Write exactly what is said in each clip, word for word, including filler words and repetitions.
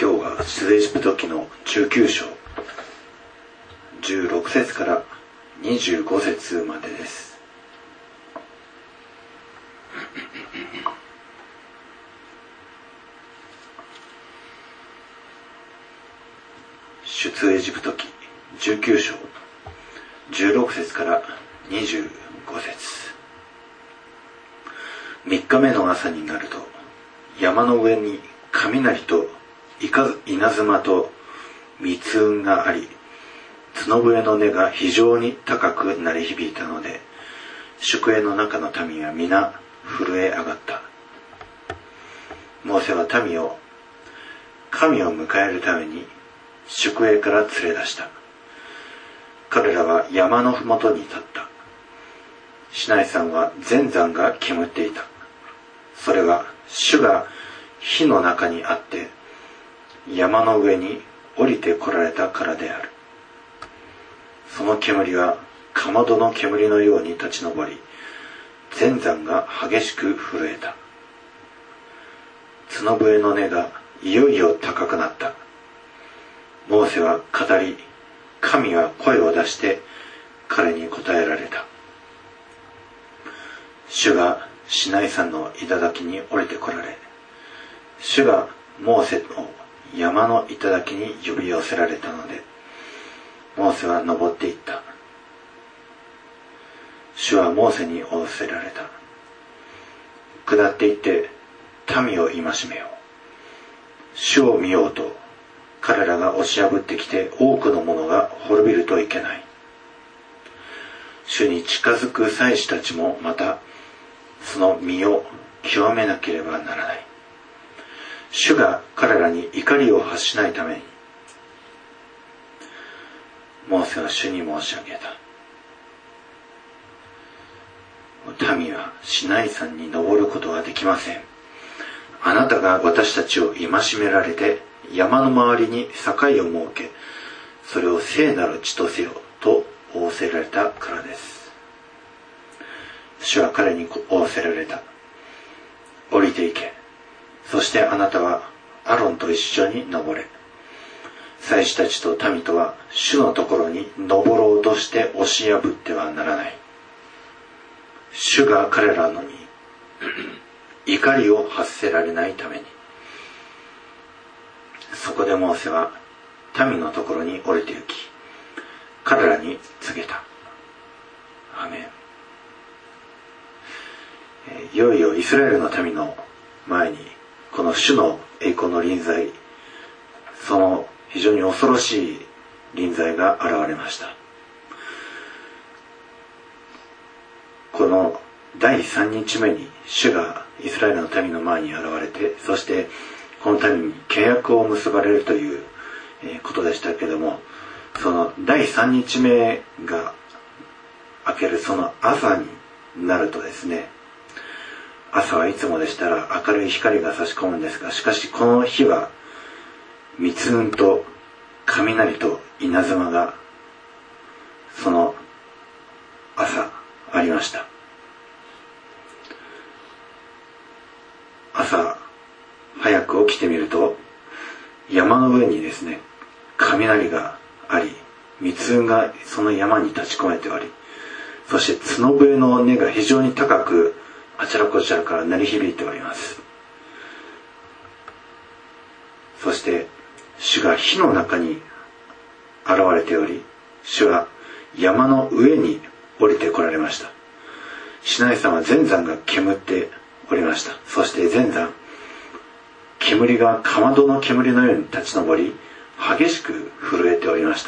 今日は出エジプト記のじゅうきゅう章じゅうろく節からにじゅうご節までです。出エジプト記じゅうきゅう章じゅうろく節からにじゅうご節。三日目の朝になると、山の上に雷と稲妻と密雲があり、角笛の音が非常に高く鳴り響いたので、宿営の中の民は皆震え上がった。モーセは民を神を迎えるために宿営から連れ出した。彼らは山のふもとに立った。シナイ山は全山が煙っていた。それは主が火の中にあって山の上に降りて来られたからである。その煙はかまどの煙のように立ち上り、全山が激しく震えた。角笛の音がいよいよ高くなった。モーセは語り、神は声を出して彼に答えられた。主がシナイ山の頂に降りて来られ、主がモーセの山の頂に呼び寄せられたので、モーセは登っていった。主はモーセに仰せられた。下っていって民を戒めよう。主を見ようと彼らが押し破ってきて多くの者が滅びるといけない。主に近づく祭司たちもまたその身を極めなければならない。主が彼らに怒りを発しないために、モーセは主に申し上げた。民はシナイ山に登ることはできません。あなたが私たちを戒められて山の周りに境を設け、それを聖なる地とせよと仰せられたからです。主は彼に仰せられた。降りていけ。そしてあなたはアロンと一緒に登れ。祭司たちと民とは主のところに登ろうとして押し破ってはならない。主が彼らのに怒りを発せられないために。そこでモーセは民のところに降りて行き、彼らに告げた。アーメン。いよいよイスラエルの民の前にこの主の栄光の臨在、その非常に恐ろしい臨在が現れました。このだいさんにちめに主がイスラエルの民の前に現れて、そしてこの民に契約を結ばれるということでしたけれども、そのだいさんにちめが明けるその朝になるとですね、朝はいつもでしたら明るい光が差し込むんですが、しかしこの日は密雲と雷と稲妻がその朝ありました。朝早く起きてみると山の上にですね、雷があり、密雲がその山に立ち込めており、そして角笛の音が非常に高くあちらこちらから鳴り響いております。そして主が火の中に現れており、主は山の上に降りて来られました。シナイ山は全山が煙っておりました。そして全山、煙がかまどの煙のように立ち上り、激しく震えておりました。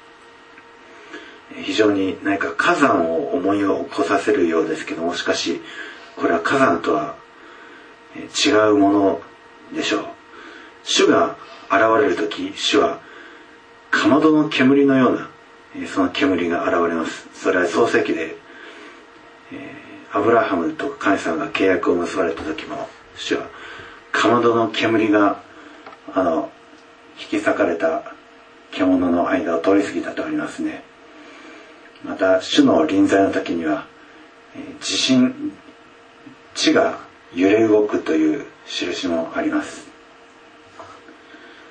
非常に何か火山を思い起こさせるようですけども、しかしこれは火山とは違うものでしょう。主が現れるとき、主はかまどの煙のようなその煙が現れます。それは創世記でアブラハムと神様が契約を結ばれた時も、主はかまどの煙があの引き裂かれた獣の間を通り過ぎたとありますね。また主の臨在の時には地震、地が揺れ動くという印もあります。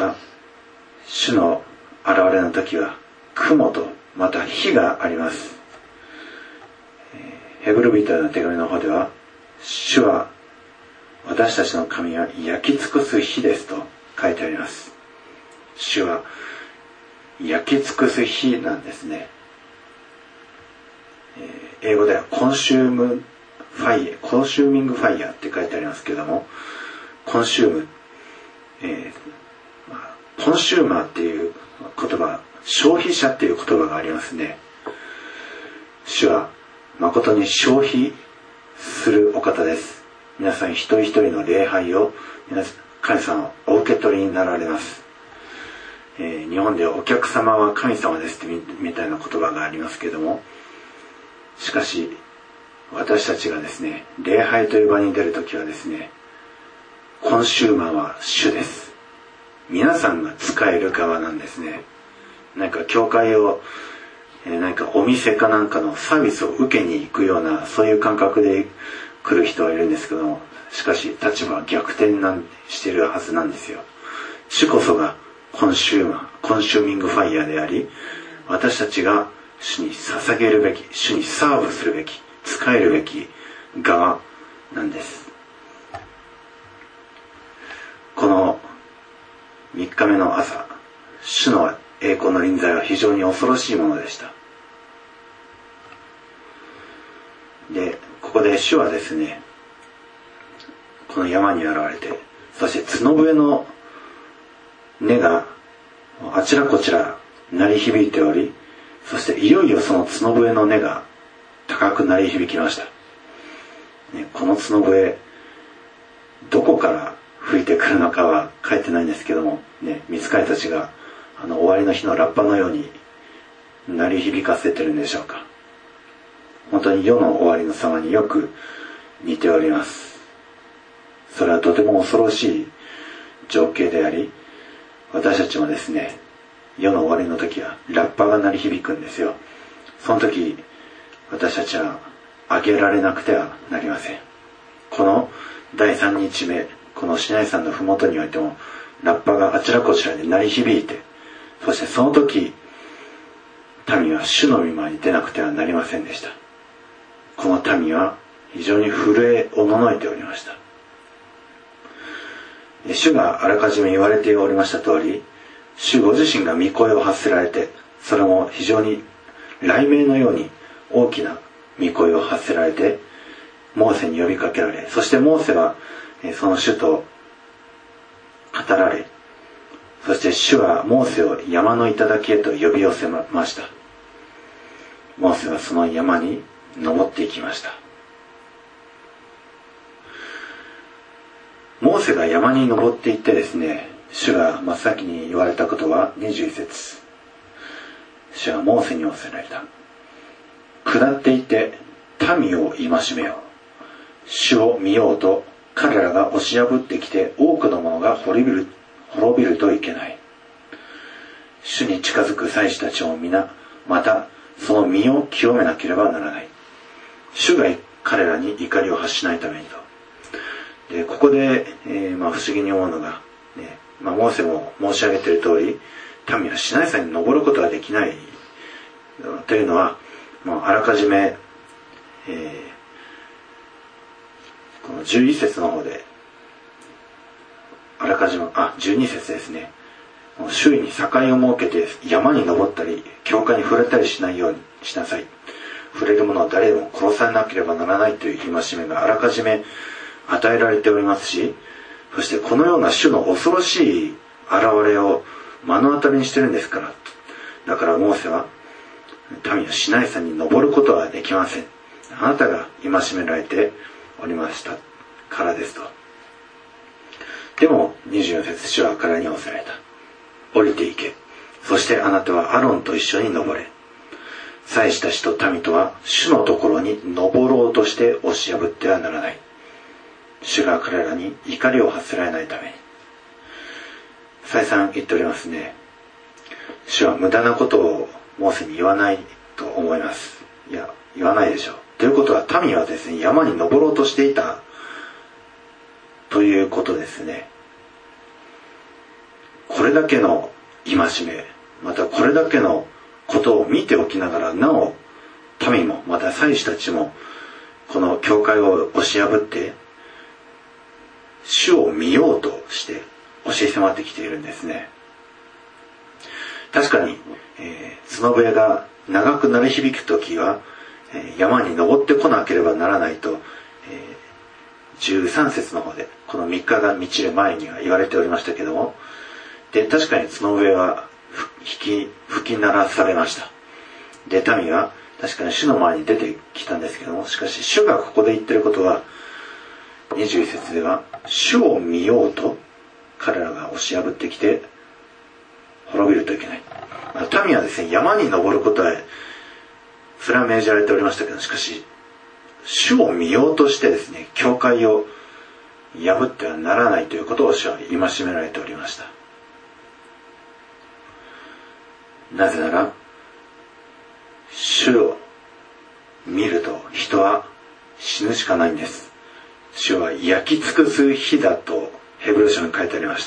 た主の現れの時は雲とまた火があります。ヘブル人への手紙の方では、主は私たちの神は焼き尽くす火ですと書いてあります。主は焼き尽くす火なんですね。英語ではコンシュームファイヤー、コンシューミングファイヤーって書いてありますけれども、コンシューム、えーまあ、コンシューマーっていう言葉、消費者っていう言葉がありますね。主は誠に消費するお方です。皆さん一人一人の礼拝を皆さん神様お受け取りになられます。えー、日本ではお客様は神様ですって み, みたいな言葉がありますけれども、しかし私たちがですね、礼拝という場に出るときはですね、コンシューマーは主です。皆さんが使える側なんですね。なんか教会を、えー、なんかお店かなんかのサービスを受けに行くような、そういう感覚で来る人はいるんですけども、しかし立場は逆転なんしてるはずなんですよ。主こそがコンシューマー、コンシューミングファイヤーであり、私たちが主に捧げるべき、主にサーブするべき、使えるべき側なんです。このみっかめの朝、主の栄光の臨在は非常に恐ろしいものでした。で、ここで主はですね、この山に現れて、そして角笛の音があちらこちら鳴り響いており、そしていよいよその角笛の音が高く鳴り響きました。ね、この角笛、どこから吹いてくるのかは書いてないんですけども、ね、御使いたちがあの終わりの日のラッパのように鳴り響かせてるんでしょうか。本当に世の終わりの様によく似ております。それはとても恐ろしい情景であり、私たちもですね、世の終わりの時はラッパが鳴り響くんですよ。その時私たちは上げられなくてはなりません。このだいさんにちめ、このシナイ山のふもとにおいてもラッパがあちらこちらで鳴り響いて、そしてその時民は主の御前に出なくてはなりませんでした。この民は非常に震えおののいておりました。主があらかじめ言われておりました通り、主ご自身が御声を発せられて、それも非常に雷鳴のように大きな御声を発せられて、モーセに呼びかけられ、そしてモーセはその主と語られ、そして主はモーセを山の頂へと呼び寄せました。モーセはその山に登っていきました。モーセが山に登っていってですね、主が真っ先に言われたことはにじゅういっ節。主はモーセに仰せられた。下っていって民を戒めよう。主を見ようと彼らが押し破ってきて多くの者が滅びる、滅びるといけない。主に近づく祭司たちも皆、またその身を清めなければならない。主が彼らに怒りを発しないためにと。でここで、えーまあ、不思議に思うのが、ねまあ、モーセも申し上げている通り、民はシナイ山に登ることができないというのは、もうあらかじめ、えー、このじゅういっ節の方であらかじめあじゅうに節ですね、周囲に境を設けて山に登ったり教会に触れたりしないようにしなさい。触れる者は誰でも殺されなければならないという戒めがあらかじめ与えられておりますし、そしてこのような主の恐ろしい現れを目の当たりにしてるんですから、だからモーセは民はシナイ山に登ることはできません。あなたが戒められておりましたからですと。でもにじゅうよん節、主は彼らに仰せられた。降りていけ。そしてあなたはアロンと一緒に登れ。祭司たちと民とは主のところに登ろうとして押し破ってはならない。主が彼らに怒りを発せられないために。再三言っておりますね。主は無駄なことをモーセに言わないと思います。いや、言わないでしょう。ということは民はですね、山に登ろうとしていたということですね。 これだけの戒め、またこれだけのことを見ておきながら、なお民もまた祭司たちもこの教会を押し破って主を見ようとして押し迫ってきているんですね。確かに、えー、角笛が長く鳴り響くときは、えー、山に登ってこなければならないと、えー、じゅうさん節の方でこのみっかが満ちる前には言われておりましたけども、で確かに角笛は吹き吹き鳴らされました。で民は確かに主の前に出てきたんですけども、しかし主がここで言ってることはにじゅういち節では、主を見ようと彼らが押し破ってきて滅びるといけない。民はですね、山に登ることはそれは命じられておりましたけど、しかし主を見ようとしてですね、教会を破ってはならないということを主は戒められておりました。なぜなら主を見ると人は死ぬしかないんです。主は焼き尽くす火だとヘブル書に書いてありました。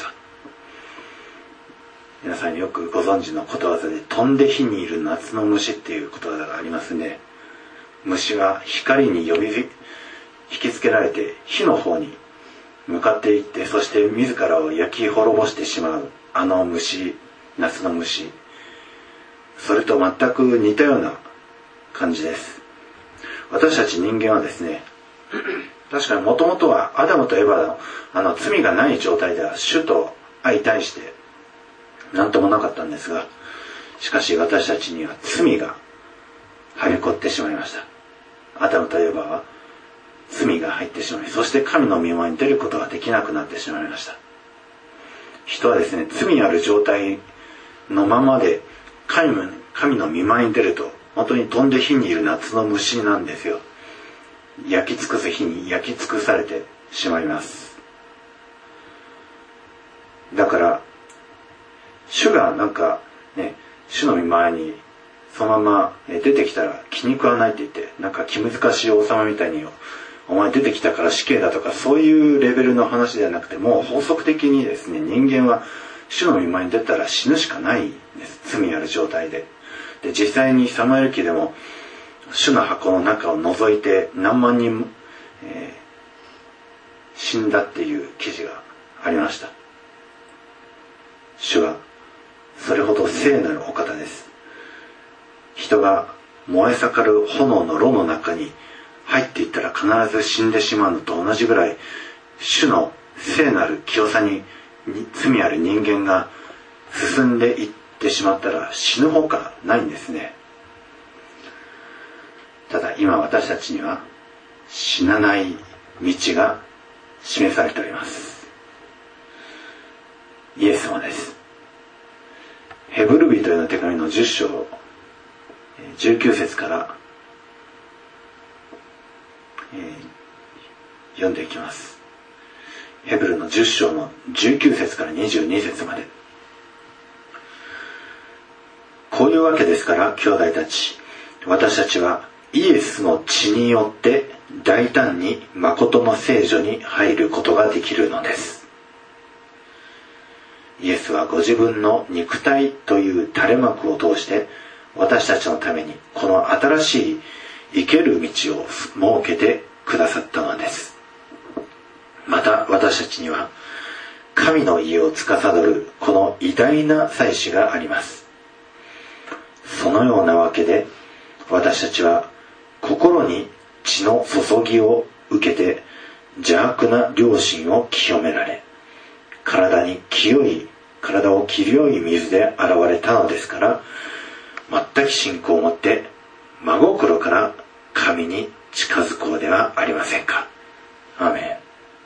皆さんよくご存知のことわざで、飛んで火にいる夏の虫っていうことわざがありますね。虫は光に呼び引きつけられて火の方に向かっていって、そして自らを焼き滅ぼしてしまうあの虫、夏の虫、それと全く似たような感じです。私たち人間はですね、確かにもともとはアダムとエバのあの罪がない状態では主と相対して何ともなかったんですが、しかし私たちには罪が入り込ってしまいました。アダムとエバは罪が入ってしまい、そして神の御前に出ることができなくなってしまいました。人はですね、罪ある状態のままで神の、神の御前に出ると、本当に飛んで火にいる夏の虫なんですよ。焼き尽くす火に焼き尽くされてしまいます。だから主がなんかね、主の御前にそのまま出てきたら気に食わないって言って、なんか気難しい王様みたいにお前出てきたから死刑だとか、そういうレベルの話ではなくて、もう法則的にですね、人間は主の御前に出たら死ぬしかないんです。罪ある状態で。で、実際にサムエル記でも主の箱の中を覗いて何万人、えー、死んだっていう記事がありました。主はそれほど聖なるお方です。人が燃え盛る炎の炉の中に入っていったら必ず死んでしまうのと同じぐらい、主の聖なる清さに罪ある人間が進んでいってしまったら死ぬほかないんですね。ただ今私たちには死なない道が示されております。イエス様です。ヘブル人への手紙のじゅっ章じゅうきゅう節から、えー、読んでいきます。ヘブルのじゅっ章のじゅうきゅう節からにじゅうに節まで。こういうわけですから兄弟たち、私たちはイエスの血によって大胆に誠の聖所に入ることができるのです。イエスはご自分の肉体という垂れ幕を通して私たちのためにこの新しい生ける道を設けてくださったのです。また私たちには神の家を司るこの偉大な祭司があります。そのようなわけで私たちは心に血の注ぎを受けて邪悪な良心を清められ、体に清い体を清い水で洗われたのですから、全く信仰を持って真心から神に近づこうではありませんか。アーメン。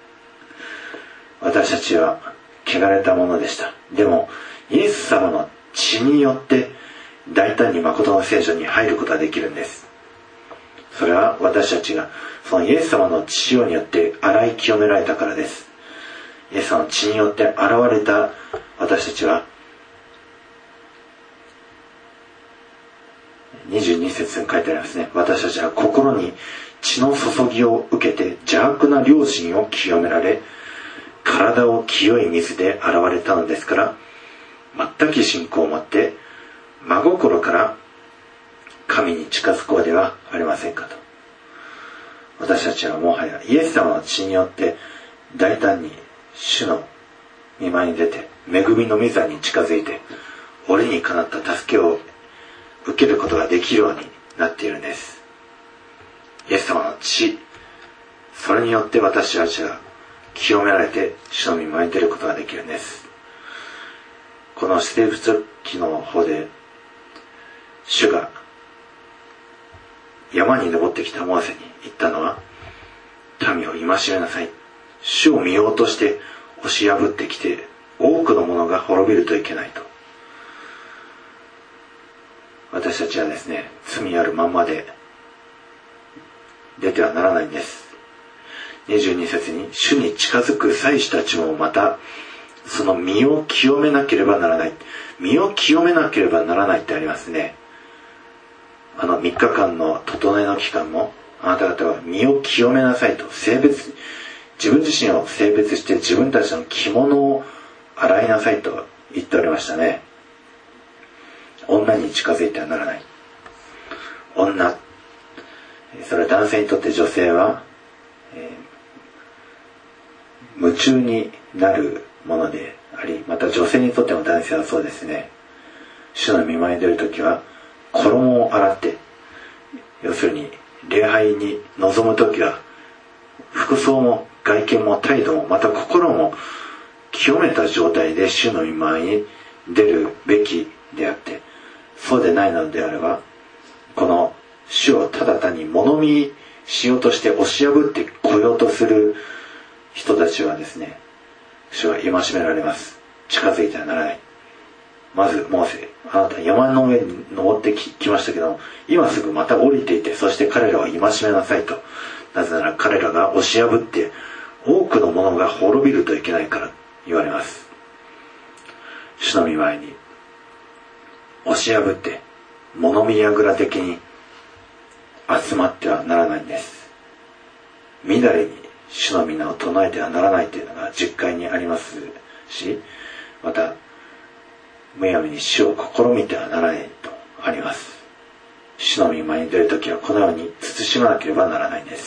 私たちは汚れたものでした。でもイエス様の血によって大胆に誠の聖所に入ることができるんです。それは私たちがそのイエス様の血によって洗い清められたからです。イエス様の血によって現れた私たちはにじゅうに節に書いてありますね。私たちは心に血の注ぎを受けて邪悪な良心を清められ、体を清い水で洗われたのですから、 全く信仰を持って真心から神に近づこうではありませんかと。私たちはもはやイエス様の血によって大胆に主の御前に出て、恵みの御座に近づいて、折にかなった助けを受けることができるようになっているんです。イエス様の血、それによって私たちが清められて主の御前に出ることができるんです。この出エジプト記の方で、主が山に登ってきたモーセに言ったのは、民を戒めなさい。主を見ようとして押し破ってきて、多くの者が滅びるといけないと。私たちはですね、罪あるまんまで出てはならないんです。にじゅうに節に、主に近づく祭司たちもまた、その身を清めなければならない。身を清めなければならないってありますね。あのみっかかんの整えの期間も、あなた方は身を清めなさいと、性別、自分自身を性別して自分たちの着物を洗いなさいと言っておりましたね。女に近づいてはならない。女、それは男性にとって女性は、えー、夢中になるものであり、また女性にとっても男性はそうですね。主の御前に出るときは衣を洗って、要するに礼拝に臨むときは服装も外見も態度もまた心も清めた状態で主の御前に出るべきであって、そうでないのであれば、この主をただ単に物見しようとして押し破ってこようとする人たちはですね、主は戒められます。近づいてはならない。まずモーセ、あなた山の上に登ってき、きましたけど、今すぐまた降りていて、そして彼らを戒めなさいと。なぜなら彼らが押し破って多くの者が滅びるといけないから言われます。主の御前に押し破って物見櫓的に集まってはならないんです。みだりに主の皆を唱えてはならないというのが実会にありますし、またむやみに主を試みてはならないとあります。主の御前に出るときはこのように慎まなければならないんです。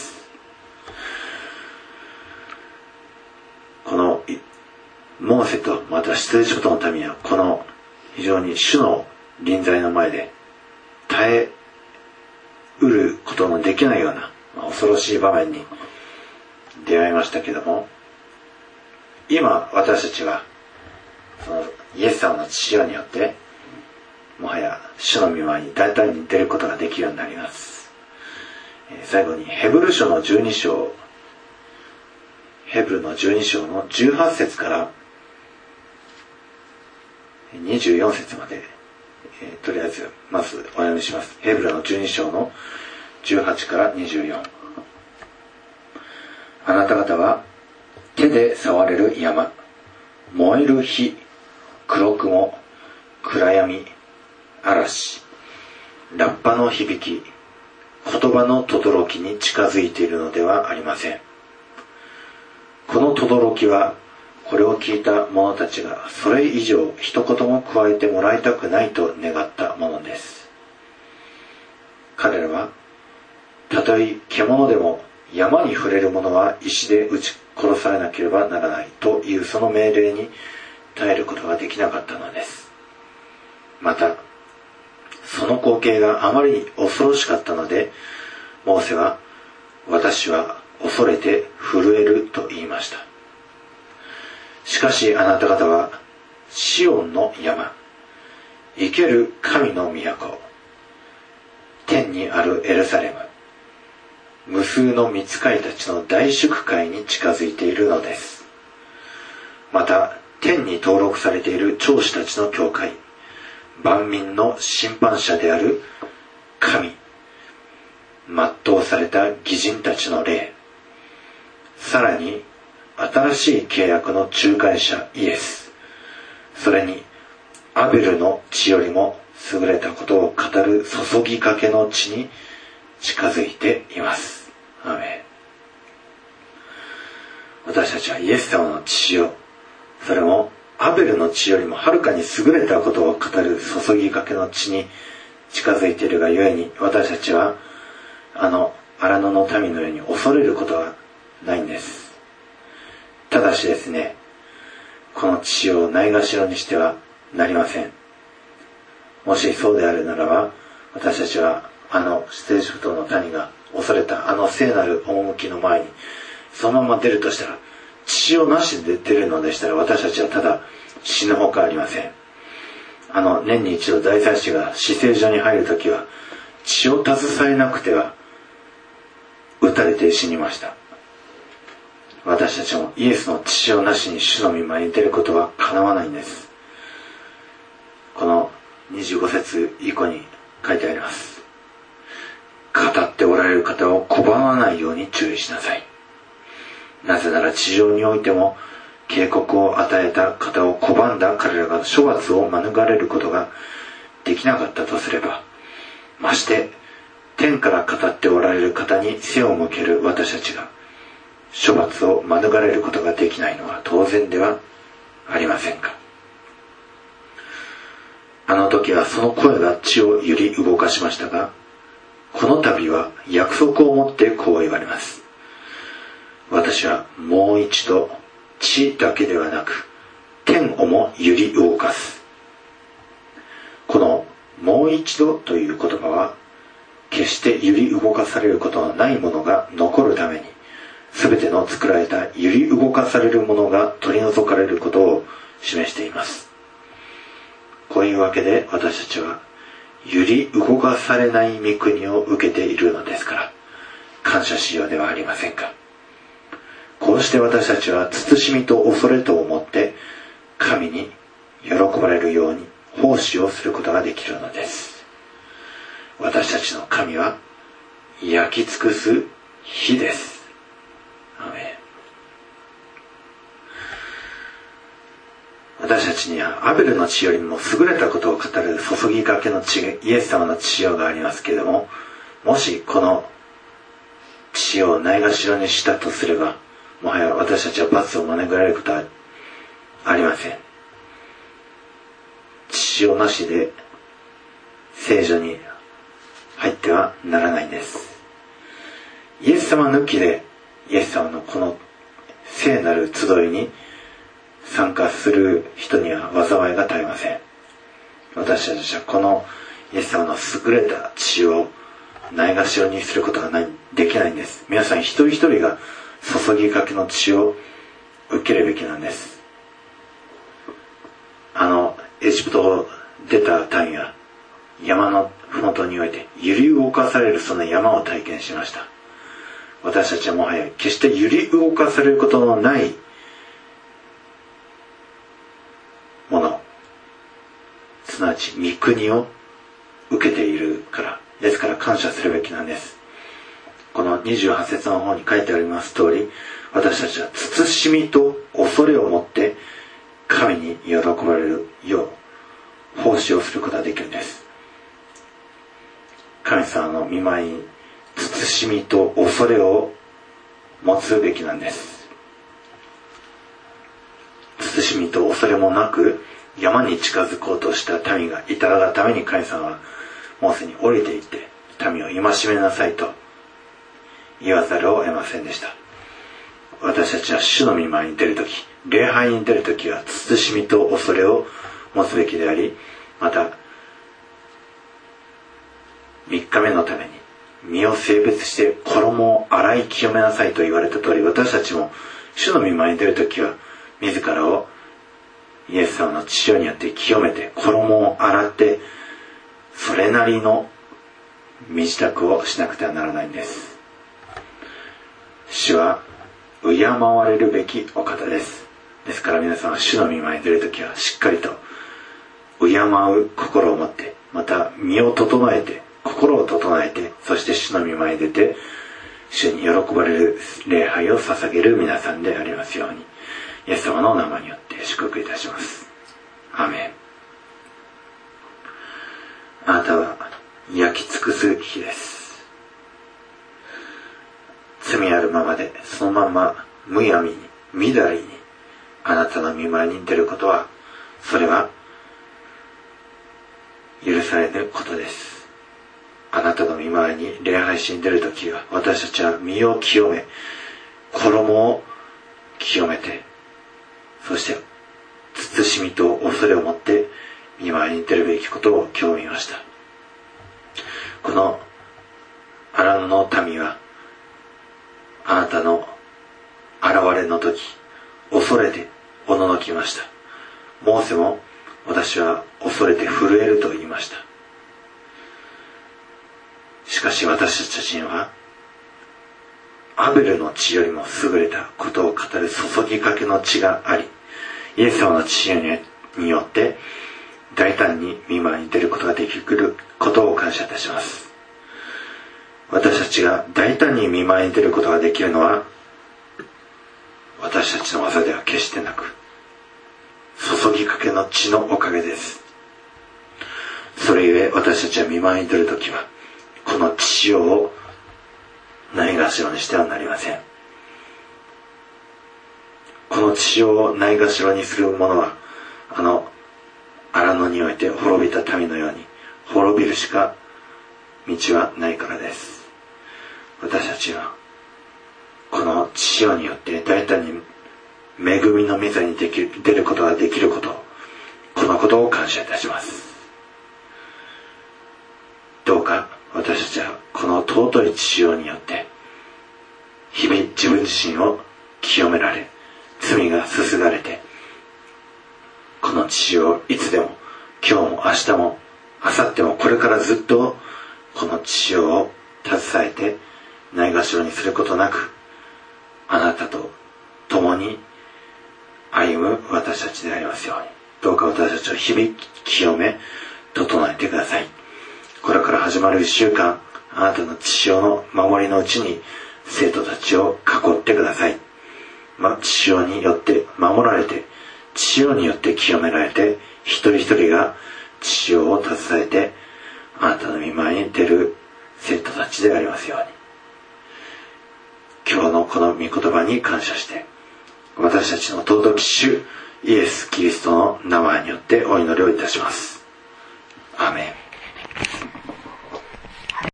このモーセとまた出エジプトの民はこの非常に主の臨在の前で耐えうることのできないような、まあ、恐ろしい場面に出会いましたけども、今私たちはそのイエス様の血によってもはや主の御前に大胆に出ることができるようになります。最後にヘブル書のじゅうに章、ヘブルのじゅうに章のじゅうはち節からにじゅうよん節まで、えー、とりあえずまずお読みします。ヘブルのじゅうに章のじゅうはちからにじゅうよん。あなた方は手で触れる山、燃える火、黒雲、暗闇、嵐、ラッパの響き、言葉の轟に近づいているのではありません。この轟はこれを聞いた者たちがそれ以上一言も加えてもらいたくないと願ったものです。彼らはたとえ獣でも山に触れる者は石で撃ち殺されなければならないというその命令に耐えることができなかったのです。またその光景があまりに恐ろしかったので、モーセは私は恐れて震えると言いました。しかしあなた方はシオンの山、生ける神の都、天にあるエルサレム、無数の御使いたちの大祝会に近づいているのです。また天に登録されている長子たちの教会、万民の審判者である神、全うされた義人たちの霊、さらに新しい契約の仲介者イエス、それにアベルの血よりも優れたことを語る注ぎかけの血に近づいています。アーメン。私たちはイエス様の血を、それもアベルの血よりもはるかに優れたことを語る注ぎかけの血に近づいているがゆえに、私たちはあの荒野の民のように恐れることはないんです。ただしですね、この血をないがしろにしてはなりません。もしそうであるならば、私たちはあの出エジプトの民が恐れたあの聖なる趣の前にそのまま出るとしたら、血をなしで出るのでしたら、私たちはただ死ぬほかありません。あの年に一度大祭司が至聖所に入るときは血を携えなくては撃たれて死にました。私たちもイエスの血をなしに主の御前に出ることはかなわないんです。このにじゅうご節以降に書いてあります。語っておられる方を拒まないように注意しなさい。なぜなら地上においても警告を与えた方を拒んだ彼らが処罰を免れることができなかったとすれば、まして天から語っておられる方に背を向ける私たちが処罰を免れることができないのは当然ではありませんか。あの時はその声が地を揺り動かしましたが、この度は約束をもってこう言われます。私はもう一度地だけではなく天をも揺り動かす。このもう一度という言葉は、決して揺り動かされることのないものが残るために、すべての作られた揺り動かされるものが取り除かれることを示しています。こういうわけで私たちは揺り動かされない御国を受けているのですから、感謝しようではありませんか。こうして私たちは慎みと恐れとをもって神に喜ばれるように奉仕をすることができるのです。私たちの神は焼き尽くす火です。アメン。私たちにはアベルの血よりも優れたことを語る注ぎかけの血、イエス様の血がありますけれども、もしこの血をないがしろにしたとすれば、もはや私たちは罰を免れることはありません。血をなしで聖所に入ってはならないんです。イエス様抜きでイエス様のこの聖なる集いに参加する人には災いが絶えません。私たちはこのイエス様の優れた血をないがしろにすることがないできないんです。皆さん一人一人が注ぎかけの血を受けるべきなんです。あのエジプトを出た民は山の麓において揺り動かされるその山を体験しました。私たちはもはや決して揺り動かされることのないもの、すなわち御国を受けているからですから感謝するべきなんです。このにじゅうはち節の方に書いてあります通り、私たちは慎みと恐れを持って神に喜ばれるよう奉仕をすることができるんです。神様の御前に慎みと恐れを持つべきなんです。慎みと恐れもなく山に近づこうとした民がいたがために、神様はモーセに降りていって民を戒めなさいと言わざるを得ませんでした。私たちは主の御前に出るとき、礼拝に出るときは慎みと恐れを持つべきであり、またみっかめのために身を性別して衣を洗い清めなさいと言われた通り、私たちも主の御前に出るときは自らをイエス様の血によって清めて衣を洗って、それなりの身支度をしなくてはならないんです。主は敬われるべきお方です。ですから皆さんは主の御前に出るときはしっかりと敬う心を持って、また身を整えて心を整えて、そして主の御前に出て主に喜ばれる礼拝を捧げる皆さんでありますように、イエス様のお名前によって祝福いたします。アーメン。あなたは焼き尽くす火です。罪あるままでそのままむやみにみだりにあなたの御前に出ることはそれは許されぬことです。あなたの御前に礼拝しに出るときは、私たちは身を清め、衣を清めて、そして慎みと恐れを持って御前に出るべきことを今日見ました。この荒野の民は、あなたの現れの時、恐れておののきました。モーセも、私は恐れて震えると言いました。しかし私たちには、アベルの血よりも優れたことを語る注ぎかけの血があり、イエス様の血によって大胆に御前に出ることができることを感謝いたします。私たちが大胆に御前に出ることができるのは、私たちの技では決してなく、注ぎかけの血のおかげです。それゆえ私たちは御前に出るときは、この血潮をないがしろにしてはなりません。この血潮をないがしろにする者は、あの荒野において滅びた民のように滅びるしか道はないからです。私たちはこの血潮によって大胆に恵みの御座にできる出ることができること、このことを感謝いたします。どうか私たちはこの尊い血潮によって日々自分自身を清められ、罪がすすがれて、この血潮をいつでも、今日も明日も明後日もこれからずっとこの血潮を携えてないがしろにすることなく、あなたと共に歩む私たちでありますように、どうか私たちを日々清め整えてください。これから始まる一週間、あなたの血潮の守りのうちに生徒たちを囲ってください。ま、血潮によって守られて、血潮によって清められて、一人一人が血潮を携えてあなたの御前に出る生徒たちでありますように。今日のこの御言葉に感謝して、私たちの尊き主イエス・キリストの名前によってお祈りをいたします。アーメン。